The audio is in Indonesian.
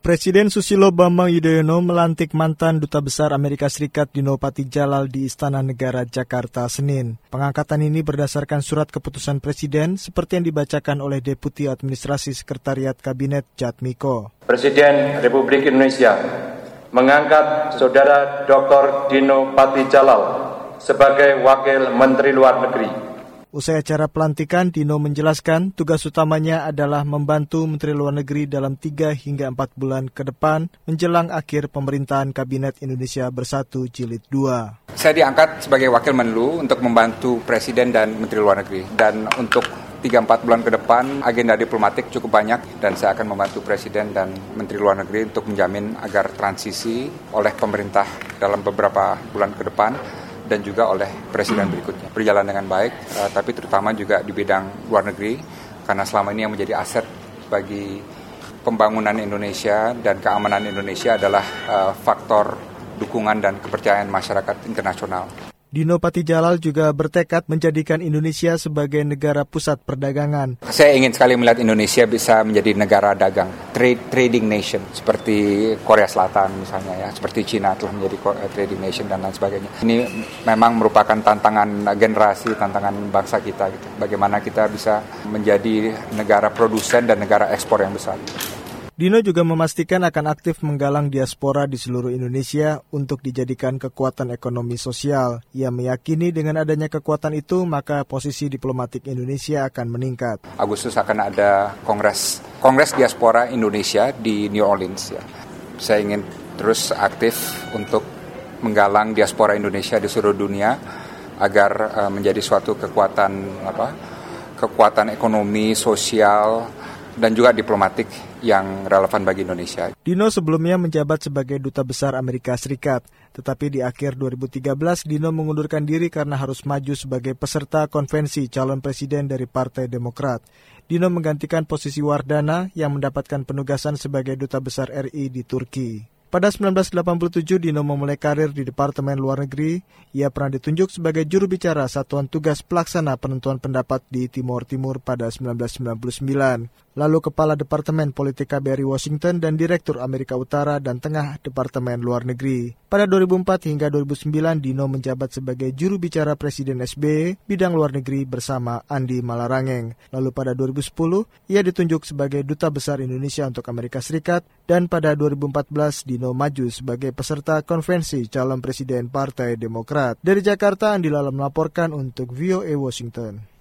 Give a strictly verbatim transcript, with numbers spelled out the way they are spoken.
Presiden Susilo Bambang Yudhoyono melantik mantan Duta Besar Amerika Serikat Dino Patijalal di Istana Negara Jakarta Senin. Pengangkatan ini berdasarkan surat keputusan Presiden seperti yang dibacakan oleh Deputi Administrasi Sekretariat Kabinet Jatmiko. Presiden Republik Indonesia mengangkat Saudara Doktor Dino Patijalal sebagai Wakil Menteri Luar Negeri. Usai acara pelantikan, Dino menjelaskan tugas utamanya adalah membantu Menteri Luar Negeri dalam tiga hingga empat bulan ke depan menjelang akhir pemerintahan Kabinet Indonesia Bersatu Jilid dua. Saya diangkat sebagai Wakil Menlu untuk membantu Presiden dan Menteri Luar Negeri. Dan untuk tiga sampai empat bulan ke depan, agenda diplomatik cukup banyak dan saya akan membantu Presiden dan Menteri Luar Negeri untuk menjamin agar transisi oleh pemerintah dalam beberapa bulan ke depan dan juga oleh Presiden berikutnya berjalan dengan baik, uh, tapi terutama juga di bidang luar negeri, karena selama ini yang menjadi aset bagi pembangunan Indonesia dan keamanan Indonesia adalah uh, faktor dukungan dan kepercayaan masyarakat internasional. Dino Patijalal juga bertekad menjadikan Indonesia sebagai negara pusat perdagangan. Saya ingin sekali melihat Indonesia bisa menjadi negara dagang, trade, trading nation, seperti Korea Selatan misalnya ya, seperti Cina telah menjadi trading nation dan lain sebagainya. Ini memang merupakan tantangan generasi, tantangan bangsa kita gitu. Bagaimana kita bisa menjadi negara produsen dan negara ekspor yang besar. Dino juga memastikan akan aktif menggalang diaspora di seluruh Indonesia untuk dijadikan kekuatan ekonomi sosial. Ia meyakini dengan adanya kekuatan itu, maka posisi diplomatik Indonesia akan meningkat. Agustus akan ada Kongres Kongres Diaspora Indonesia di New Orleans. Ya. Saya ingin terus aktif untuk menggalang diaspora Indonesia di seluruh dunia agar uh, menjadi suatu kekuatan apa? kekuatan ekonomi, sosial, dan juga diplomatik yang relevan bagi Indonesia. Dino sebelumnya menjabat sebagai Duta Besar Amerika Serikat, tetapi di akhir dua ribu tiga belas Dino mengundurkan diri karena harus maju sebagai peserta konvensi calon presiden dari Partai Demokrat. Dino menggantikan posisi Wardana yang mendapatkan penugasan sebagai Duta Besar R I di Turki. Pada sembilan belas delapan puluh tujuh, Dino memulai karir di Departemen Luar Negeri. Ia pernah ditunjuk sebagai juru bicara Satuan Tugas Pelaksana Penentuan Pendapat di Timor Timur pada sembilan belas sembilan puluh sembilan. Lalu Kepala Departemen Politik K B R I Washington dan Direktur Amerika Utara dan Tengah Departemen Luar Negeri. Pada dua ribu empat hingga dua ribu sembilan, Dino menjabat sebagai juru bicara Presiden S B Y bidang luar negeri bersama Andi Malarangeng. Lalu pada dua ribu sepuluh, ia ditunjuk sebagai Duta Besar Indonesia untuk Amerika Serikat dan pada dua ribu empat belas, Dino maju sebagai peserta konvensi calon presiden Partai Demokrat. Dari Jakarta, Andi Lala melaporkan untuk V O A Washington.